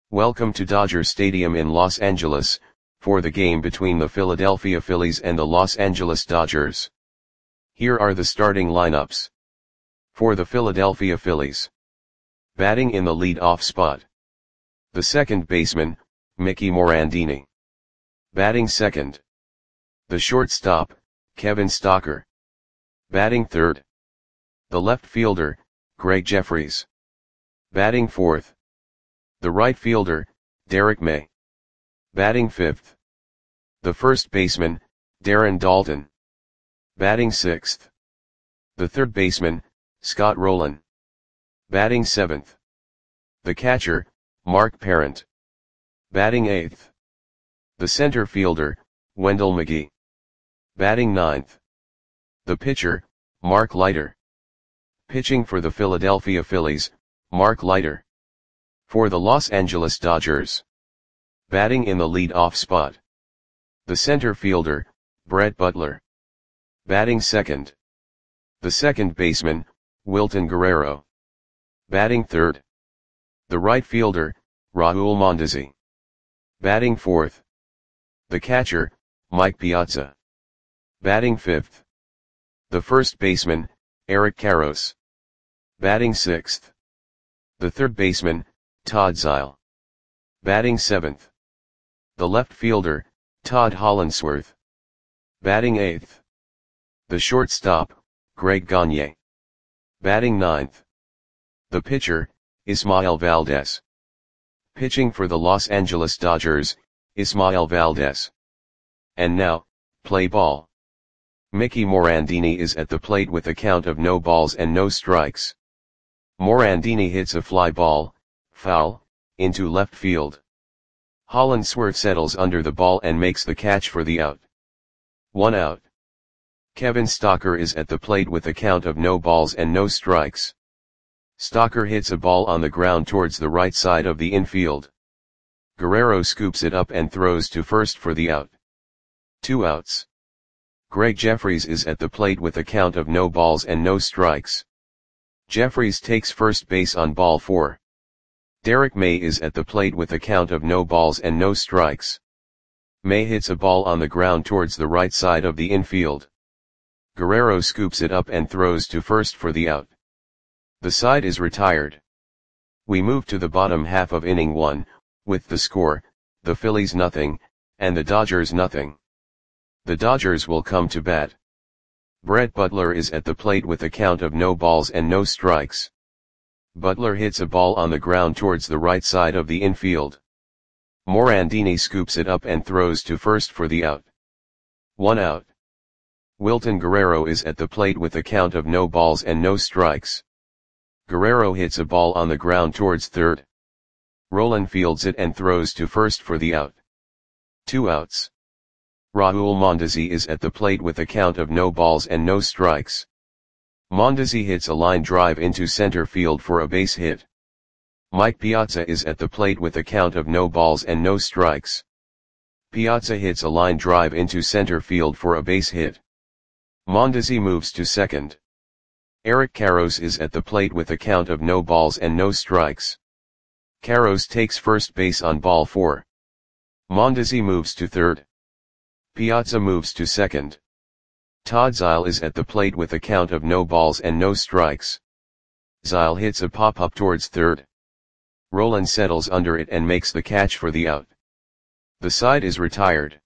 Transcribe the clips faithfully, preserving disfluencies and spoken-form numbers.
Welcome to Dodger Stadium in Los Angeles, for the game between the Philadelphia Phillies and the Los Angeles Dodgers. Here are the starting lineups. For the Philadelphia Phillies. Batting in the lead-off spot. The second baseman, Mickey Morandini. Batting second. The shortstop, Kevin Stocker. Batting third. The left fielder, Greg Jefferies. Batting fourth. The right fielder, Derek May. Batting fifth. The first baseman, Darren Daulton. Batting sixth. The third baseman, Scott Rolen. Batting seventh. The catcher, Mark Parent. Batting eighth. The center fielder, Wendell McGee. Batting ninth. The pitcher, Mark Leiter. Pitching for the Philadelphia Phillies, Mark Leiter. For the Los Angeles Dodgers. Batting in the lead-off spot. The center fielder, Brett Butler. Batting second. The second baseman, Wilton Guerrero. Batting third. The right fielder, Raul Mondesi. Batting fourth. The catcher, Mike Piazza. Batting fifth. The first baseman, Eric Karros. Batting sixth. The third baseman, Todd Zeile. Batting seventh. The left fielder, Todd Hollandsworth. Batting eighth. The shortstop, Greg Gagne. Batting ninth. The pitcher, Ismael Valdez. Pitching for the Los Angeles Dodgers, Ismael Valdez. And now, play ball. Mickey Morandini is at the plate with a count of no balls and no strikes. Morandini hits a fly ball, foul, into left field. Hollandsworth settles under the ball and makes the catch for the out. One out. Kevin Stocker is at the plate with a count of no balls and no strikes. Stocker hits a ball on the ground towards the right side of the infield. Guerrero scoops it up and throws to first for the out. Two outs. Greg Jefferies is at the plate with a count of no balls and no strikes. Jefferies takes first base on ball four. Derek May is at the plate with a count of no balls and no strikes. May hits a ball on the ground towards the right side of the infield. Guerrero scoops it up and throws to first for the out. The side is retired. We move to the bottom half of inning one, with the score, the Phillies nothing, and the Dodgers nothing. The Dodgers will come to bat. Brett Butler is at the plate with a count of no balls and no strikes. Butler hits a ball on the ground towards the right side of the infield. Morandini scoops it up and throws to first for the out. One out. Wilton Guerrero is at the plate with a count of no balls and no strikes. Guerrero hits a ball on the ground towards third. Rolen fields it and throws to first for the out. Two outs. Raul Mondesi is at the plate with a count of no balls and no strikes. Mondesi hits a line drive into center field for a base hit. Mike Piazza is at the plate with a count of no balls and no strikes. Piazza hits a line drive into center field for a base hit. Mondesi moves to second. Eric Karros is at the plate with a count of no balls and no strikes. Karros takes first base on ball four. Mondesi moves to third. Piazza moves to second. Todd Zeile is at the plate with a count of no balls and no strikes. Zeile hits a pop-up towards third. Rolen settles under it and makes the catch for the out. The side is retired.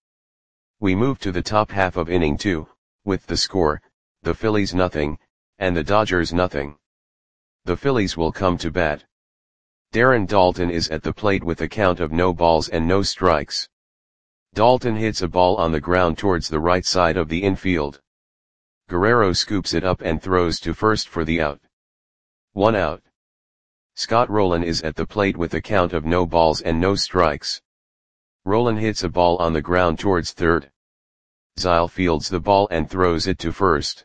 We move to the top half of inning two, with the score, the Phillies nothing, and the Dodgers nothing. The Phillies will come to bat. Darren Daulton is at the plate with a count of no balls and no strikes. Daulton hits a ball on the ground towards the right side of the infield. Guerrero scoops it up and throws to first for the out. One out. Scott Rolen is at the plate with a count of no balls and no strikes. Rolen hits a ball on the ground towards third. Zeile fields the ball and throws it to first.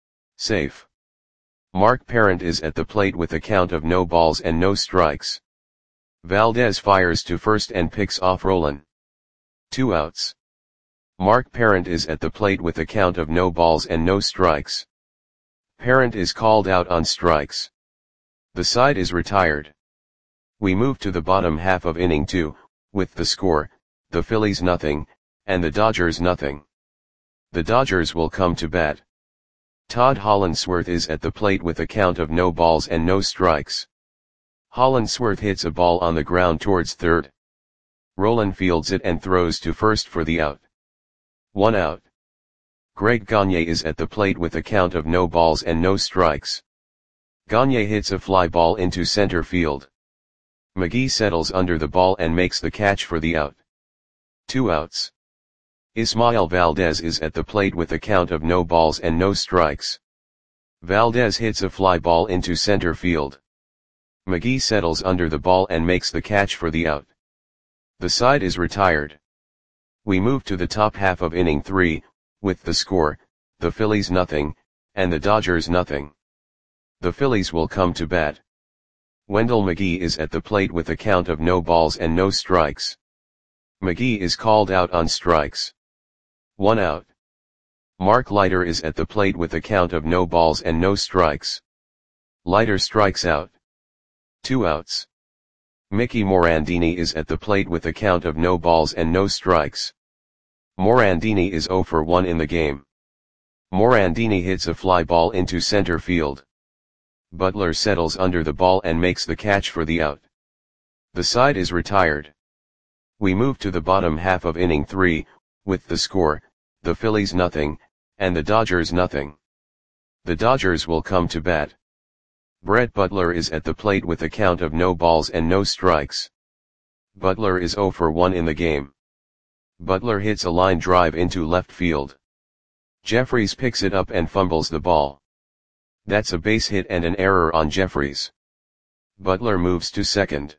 Safe. Mark Parent is at the plate with a count of no balls and no strikes. Valdez fires to first and picks off Rolen. Two outs. Mark Parent is at the plate with a count of no balls and no strikes. Parent is called out on strikes. The side is retired. We move to the bottom half of inning two, with the score, the Phillies nothing, and the Dodgers nothing. The Dodgers will come to bat. Todd Hollandsworth is at the plate with a count of no balls and no strikes. Hollandsworth hits a ball on the ground towards third. Rolen fields it and throws to first for the out. One out. Greg Gagne is at the plate with a count of no balls and no strikes. Gagne hits a fly ball into center field. McGee settles under the ball and makes the catch for the out. Two outs. Ismael Valdez is at the plate with a count of no balls and no strikes. Valdez hits a fly ball into center field. McGee settles under the ball and makes the catch for the out. The side is retired. We move to the top half of inning three, with the score, the Phillies nothing, and the Dodgers nothing. The Phillies will come to bat. Wendell McGee is at the plate with a count of no balls and no strikes. McGee is called out on strikes. One out. Mark Leiter is at the plate with a count of no balls and no strikes. Leiter strikes out. Two outs. Mickey Morandini is at the plate with a count of no balls and no strikes. Morandini is zero for one in the game. Morandini hits a fly ball into center field. Butler settles under the ball and makes the catch for the out. The side is retired. We move to the bottom half of inning three, with the score, the Phillies nothing, and the Dodgers nothing. The Dodgers will come to bat. Brett Butler is at the plate with a count of no balls and no strikes. Butler is zero for one in the game. Butler hits a line drive into left field. Jeffries picks it up and fumbles the ball. That's a base hit and an error on Jeffries. Butler moves to second.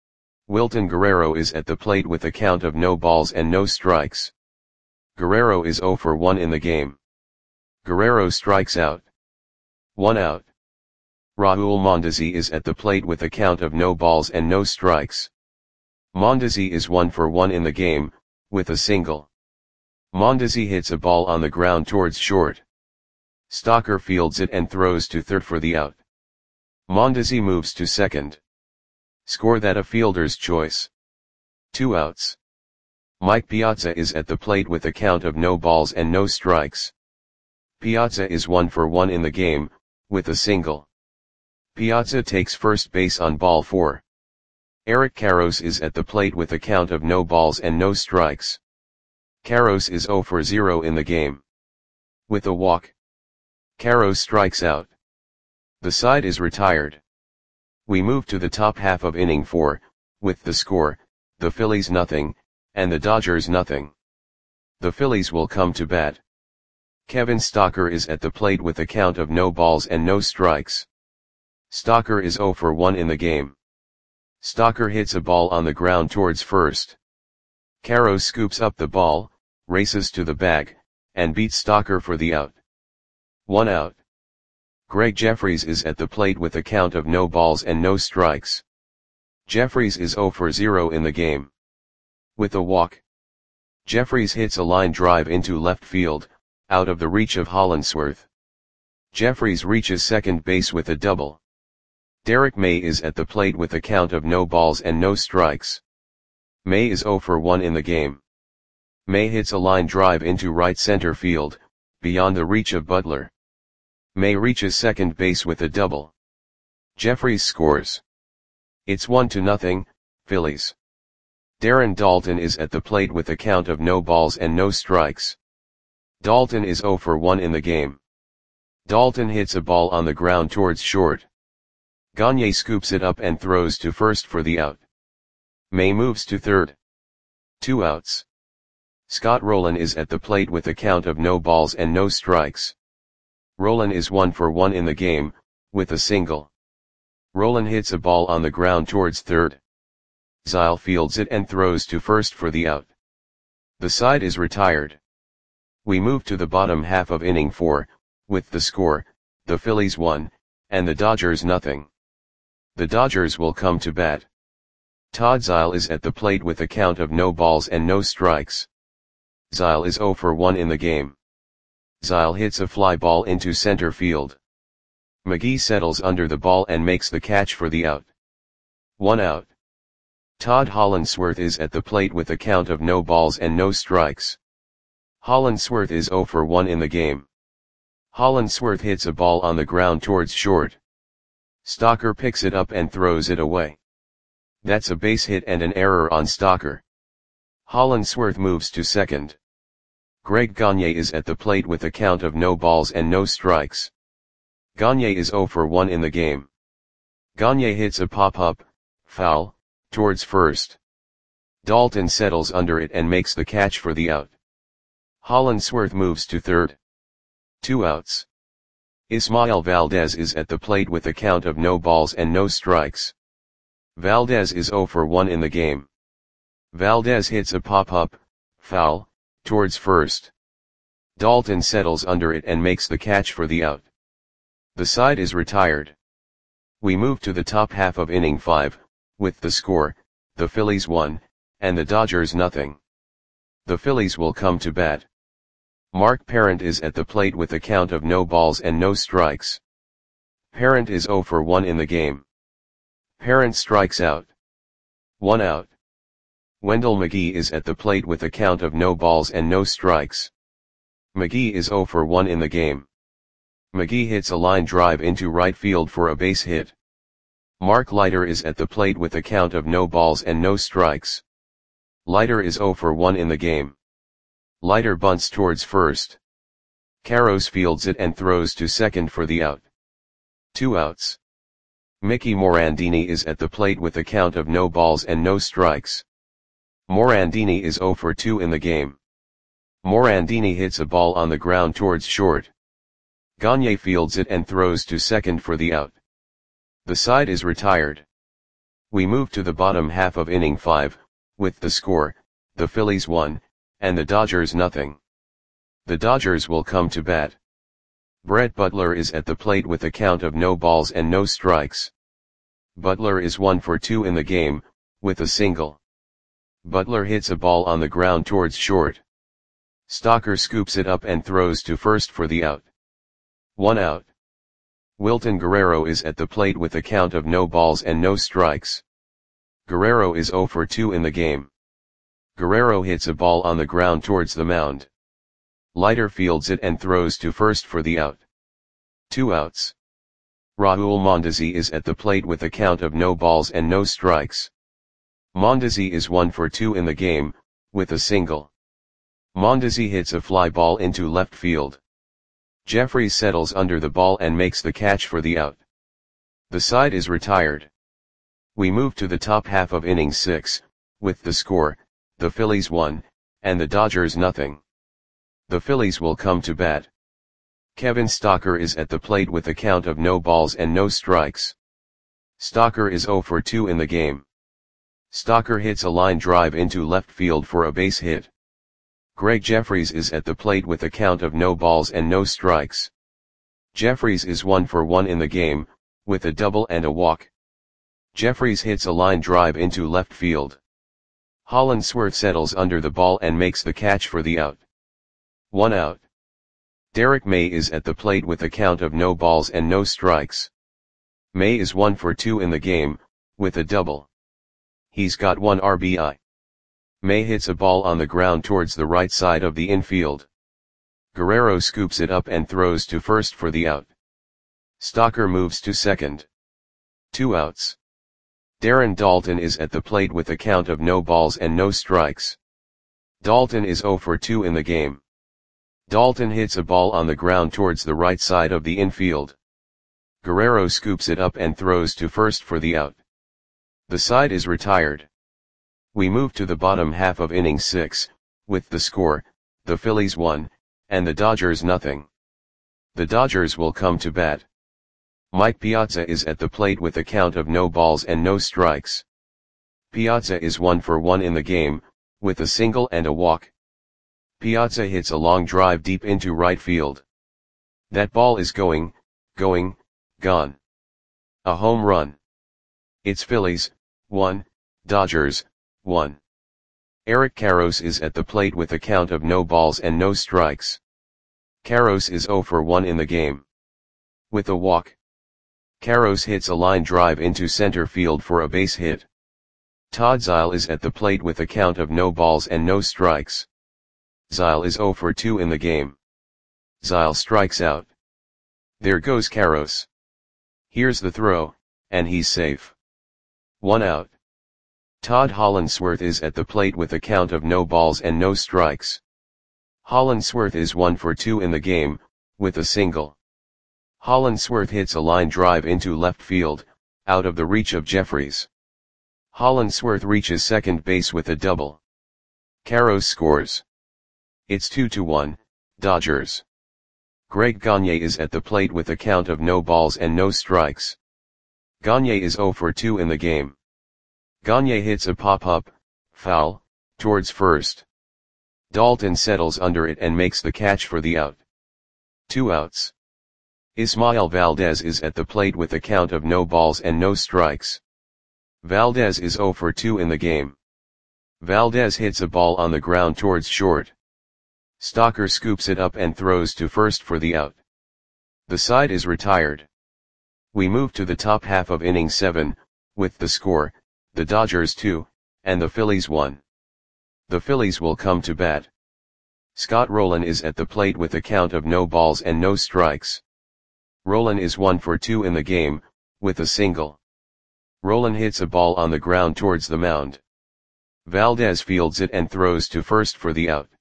Wilton Guerrero is at the plate with a count of no balls and no strikes. Guerrero is zero for one in the game. Guerrero strikes out. One out. Raul Mondesi is at the plate with a count of no balls and no strikes. Mondesi is one for one in the game, with a single. Mondesi hits a ball on the ground towards short. Stocker fields it and throws to third for the out. Mondesi moves to second. Score that a fielder's choice. Two outs. Mike Piazza is at the plate with a count of no balls and no strikes. Piazza is one for one in the game, with a single. Piazza takes first base on ball four. Eric Karros is at the plate with a count of no balls and no strikes. Karros is zero for zero in the game. With a walk, Karros strikes out. The side is retired. We move to the top half of inning four, with the score, the Phillies nothing, and the Dodgers nothing. The Phillies will come to bat. Kevin Stocker is at the plate with a count of no balls and no strikes. Stocker is zero for one in the game. Stocker hits a ball on the ground towards first. Karros scoops up the ball, races to the bag, and beats Stocker for the out. One out. Greg Jeffries is at the plate with a count of no balls and no strikes. Jeffries is zero for zero in the game. With a walk, Jeffries hits a line drive into left field, out of the reach of Hollandsworth. Jeffries reaches second base with a double. Derek May is at the plate with a count of no balls and no strikes. May is zero for one in the game. May hits a line drive into right center field, beyond the reach of Butler. May reaches second base with a double. Jeffries scores. It's one to nothing, Phillies. Darren Daulton is at the plate with a count of no balls and no strikes. Daulton is zero for one in the game. Daulton hits a ball on the ground towards short. Gagne scoops it up and throws to first for the out. May moves to third. Two outs. Scott Rolen is at the plate with a count of no balls and no strikes. Rolen is one for one in the game, with a single. Rolen hits a ball on the ground towards third. Zile fields it and throws to first for the out. The side is retired. We move to the bottom half of inning four, with the score, the Phillies one, and the Dodgers nothing. The Dodgers will come to bat. Todd Zile is at the plate with a count of no balls and no strikes. Zile is zero for one in the game. Zile hits a fly ball into center field. McGee settles under the ball and makes the catch for the out. One out. Todd Hollandsworth is at the plate with a count of no balls and no strikes. Hollandsworth is zero for one in the game. Hollandsworth hits a ball on the ground towards short. Stocker picks it up and throws it away. That's a base hit and an error on Stocker. Hollandsworth moves to second. Greg Gagne is at the plate with a count of no balls and no strikes. Gagne is zero for one in the game. Gagne hits a pop-up, foul, towards first. Dalton settles under it and makes the catch for the out. Hollandsworth moves to third. Two outs. Ismael Valdez is at the plate with a count of no balls and no strikes. Valdez is zero for one in the game. Valdez hits a pop-up, foul, towards first. Dalton settles under it and makes the catch for the out. The side is retired. We move to the top half of inning five, with the score, the Phillies one, and the Dodgers nothing. The Phillies will come to bat. Mark Parent is at the plate with a count of no balls and no strikes. Parent is zero for one in the game. Parent strikes out. One out. Wendell McGee is at the plate with a count of no balls and no strikes. McGee is zero for one in the game. McGee hits a line drive into right field for a base hit. Mark Leiter is at the plate with a count of no balls and no strikes. Leiter is zero for one in the game. Leiter bunts towards first. Karros fields it and throws to second for the out. Two outs. Mickey Morandini is at the plate with a count of no balls and no strikes. Morandini is zero for two in the game. Morandini hits a ball on the ground towards short. Gagne fields it and throws to second for the out. The side is retired. We move to the bottom half of inning five, with the score, the Phillies one, and the Dodgers nothing. The Dodgers will come to bat. Brett Butler is at the plate with a count of no balls and no strikes. Butler is one for two in the game, with a single. Butler hits a ball on the ground towards short. Stocker scoops it up and throws to first for the out. One out. Wilton Guerrero is at the plate with a count of no balls and no strikes. Guerrero is zero for two in the game. Guerrero hits a ball on the ground towards the mound. Leiter fields it and throws to first for the out. Two outs. Raul Mondesi is at the plate with a count of no balls and no strikes. Mondesi is one for two in the game, with a single. Mondesi hits a fly ball into left field. Jeffries settles under the ball and makes the catch for the out. The side is retired. We move to the top half of inning six, with the score, the Phillies one, and the Dodgers nothing. The Phillies will come to bat. Kevin Stocker is at the plate with a count of no balls and no strikes. Stocker is zero for two in the game. Stocker hits a line drive into left field for a base hit. Greg Jeffries is at the plate with a count of no balls and no strikes. Jeffries is one for one in the game, with a double and a walk. Jeffries hits a line drive into left field. Hollandsworth settles under the ball and makes the catch for the out. One out. Derek May is at the plate with a count of no balls and no strikes. May is one for two in the game, with a double. He's got one R B I. May hits a ball on the ground towards the right side of the infield. Guerrero scoops it up and throws to first for the out. Stocker moves to second. Two outs. Darren Daulton is at the plate with a count of no balls and no strikes. Daulton is zero for two in the game. Daulton hits a ball on the ground towards the right side of the infield. Guerrero scoops it up and throws to first for the out. The side is retired. We move to the bottom half of inning six, with the score, the Phillies one, and the Dodgers nothing. The Dodgers will come to bat. Mike Piazza is at the plate with a count of no balls and no strikes. Piazza is one for one in the game, with a single and a walk. Piazza hits a long drive deep into right field. That ball is going, going, gone. A home run. It's Phillies, one, Dodgers, one. Eric Karros is at the plate with a count of no balls and no strikes. Karros is zero for one in the game. With a walk. Karros hits a line drive into center field for a base hit. Todd Zeile is at the plate with a count of no balls and no strikes. Zeile is zero for two in the game. Zeile strikes out. There goes Karros. Here's the throw, and he's safe. One out. Todd Hollandsworth is at the plate with a count of no balls and no strikes. Hollandsworth is one for two in the game, with a single. Hollandsworth hits a line drive into left field, out of the reach of Jefferies. Hollandsworth reaches second base with a double. Karros scores. It's two to one, Dodgers. Greg Gagne is at the plate with a count of no balls and no strikes. Gagne is zero for two in the game. Gagne hits a pop-up, foul, towards first. Dalton settles under it and makes the catch for the out. Two outs. Ismael Valdez is at the plate with a count of no balls and no strikes. Valdez is zero for two in the game. Valdez hits a ball on the ground towards short. Stalker scoops it up and throws to first for the out. The side is retired. We move to the top half of inning seven, with the score, the Dodgers two, and the Phillies one. The Phillies will come to bat. Scott Rolen is at the plate with a count of no balls and no strikes. Rolen is one for two in the game, with a single. Rolen hits a ball on the ground towards the mound. Valdez fields it and throws to first for the out.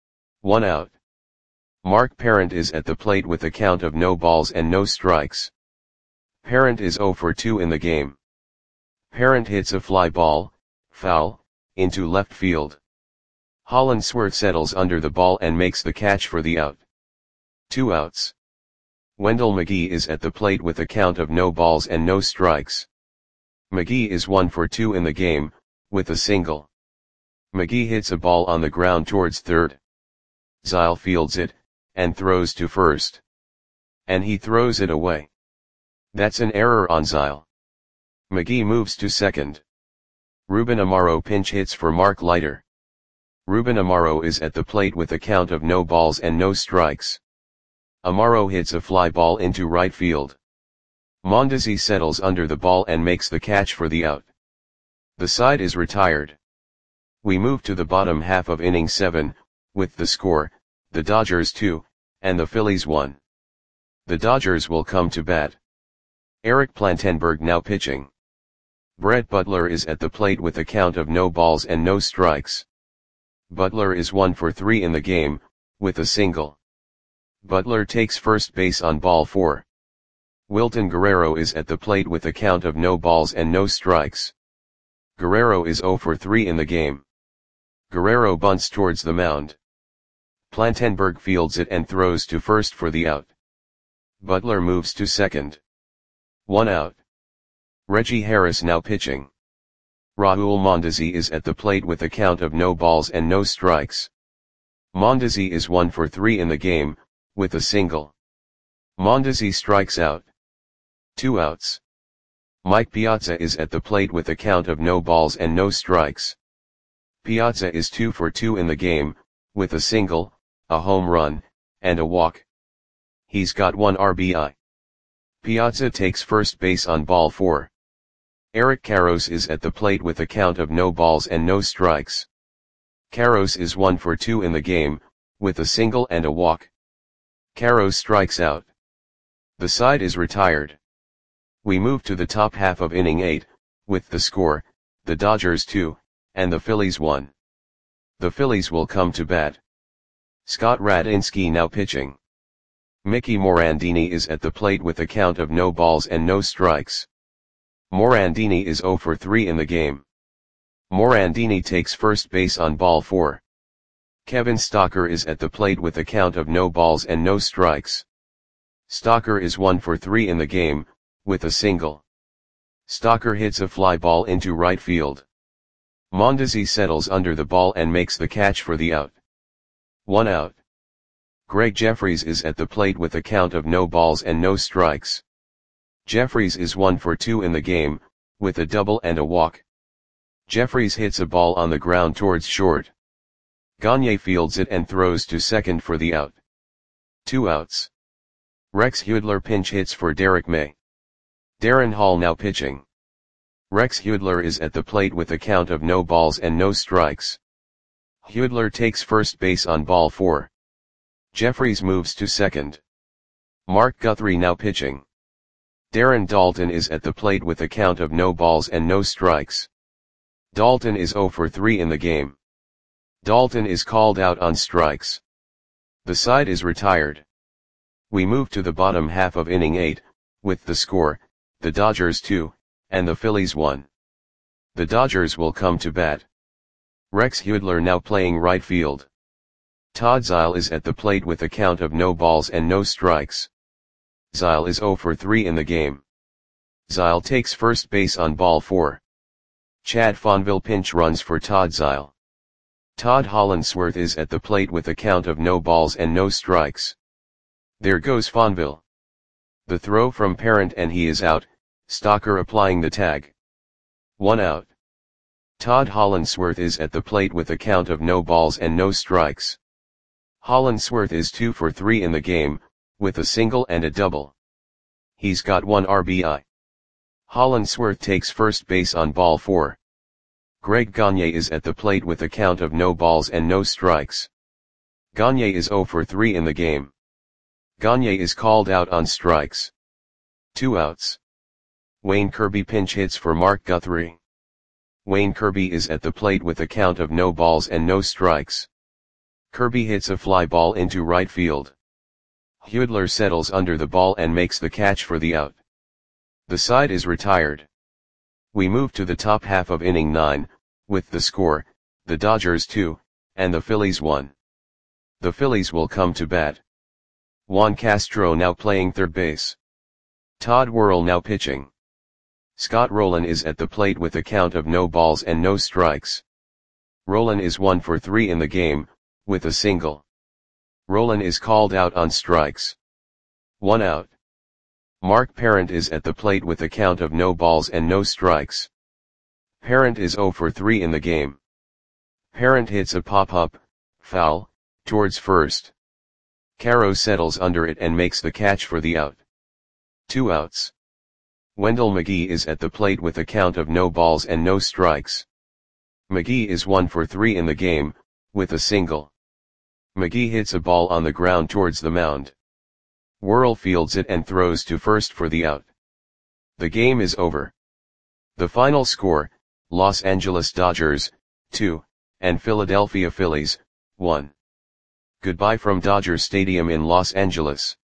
One out. Mark Parent is at the plate with a count of no balls and no strikes. Parent is zero for two in the game. Parent hits a fly ball, foul, into left field. Hollandsworth settles under the ball and makes the catch for the out. Two outs. Wendell McGee is at the plate with a count of no balls and no strikes. McGee is one for two in the game, with a single. McGee hits a ball on the ground towards third. Zeile fields it, and throws to first. And he throws it away. That's an error on Zeile. McGee moves to second. Ruben Amaro pinch hits for Mark Leiter. Ruben Amaro is at the plate with a count of no balls and no strikes. Amaro hits a fly ball into right field. Mondesi settles under the ball and makes the catch for the out. The side is retired. We move to the bottom half of inning seven, with the score, the Dodgers two, and the Phillies one. The Dodgers will come to bat. Eric Plantenberg now pitching. Brett Butler is at the plate with a count of no balls and no strikes. Butler is one for three in the game, with a single. Butler takes first base on ball four. Wilton Guerrero is at the plate with a count of no balls and no strikes. Guerrero is zero for three in the game. Guerrero bunts towards the mound. Plantenberg fields it and throws to first for the out. Butler moves to second. One out. Reggie Harris now pitching. Raul Mondesi is at the plate with a count of no balls and no strikes. Mondesi is one for three in the game, with a single. Mondesi strikes out. Two outs. Mike Piazza is at the plate with a count of no balls and no strikes. Piazza is two for two in the game, with a single, a home run, and a walk. He's got one R B I. Piazza takes first base on ball four. Eric Karros is at the plate with a count of no balls and no strikes. Karros is one for two in the game, with a single and a walk. Karros strikes out. The side is retired. We move to the top half of inning eight, with the score, the Dodgers two, and the Phillies one. The Phillies will come to bat. Scott Radinsky now pitching. Mickey Morandini is at the plate with a count of no balls and no strikes. Morandini is zero for three in the game. Morandini takes first base on ball four. Kevin Stalker is at the plate with a count of no balls and no strikes. Stalker is one for three in the game, with a single. Stalker hits a fly ball into right field. Mondesi settles under the ball and makes the catch for the out. One out. Greg Jefferies is at the plate with a count of no balls and no strikes. Jefferies is one for two in the game, with a double and a walk. Jefferies hits a ball on the ground towards short. Gagne fields it and throws to second for the out. Two outs. Rex Hudler pinch hits for Derek May. Darren Hall now pitching. Rex Hudler is at the plate with a count of no balls and no strikes. Hudler takes first base on ball four. Jeffries moves to second. Mark Guthrie now pitching. Darren Daulton is at the plate with a count of no balls and no strikes. Daulton is zero for three in the game. Daulton is called out on strikes. The side is retired. We move to the bottom half of inning eight, with the score, the Dodgers two, and the Phillies one. The Dodgers will come to bat. Rex Hudler now playing right field. Todd Zeile is at the plate with a count of no balls and no strikes. Zeile is zero for three in the game. Zeile takes first base on ball four. Chad Fonville pinch runs for Todd Zeile. Todd Hollandsworth is at the plate with a count of no balls and no strikes. There goes Fonville. The throw from Parent and he is out, Stocker applying the tag. One out. Todd Hollandsworth is at the plate with a count of no balls and no strikes. Hollandsworth is two for three in the game, with a single and a double. He's got one R B I. Hollandsworth takes first base on ball four. Greg Gagne is at the plate with a count of no balls and no strikes. Gagne is zero for three in the game. Gagne is called out on strikes. Two outs. Wayne Kirby pinch hits for Mark Guthrie. Wayne Kirby is at the plate with a count of no balls and no strikes. Kirby hits a fly ball into right field. Hudler settles under the ball and makes the catch for the out. The side is retired. We move to the top half of inning nine, with the score, the Dodgers two, and the Phillies one. The Phillies will come to bat. Juan Castro now playing third base. Todd Worrell now pitching. Scott Rowland is at the plate with a count of no balls and no strikes. Rowland is one for three in the game, with a single. Rowland is called out on strikes. One out. Mark Parent is at the plate with a count of no balls and no strikes. Parent is zero for three in the game. Parent hits a pop-up, foul, towards first. Caro settles under it and makes the catch for the out. Two outs. Wendell McGee is at the plate with a count of no balls and no strikes. McGee is one for three in the game, with a single. McGee hits a ball on the ground towards the mound. Worrell fields it and throws to first for the out. The game is over. The final score, Los Angeles Dodgers, two, and Philadelphia Phillies, one. Goodbye from Dodger Stadium in Los Angeles.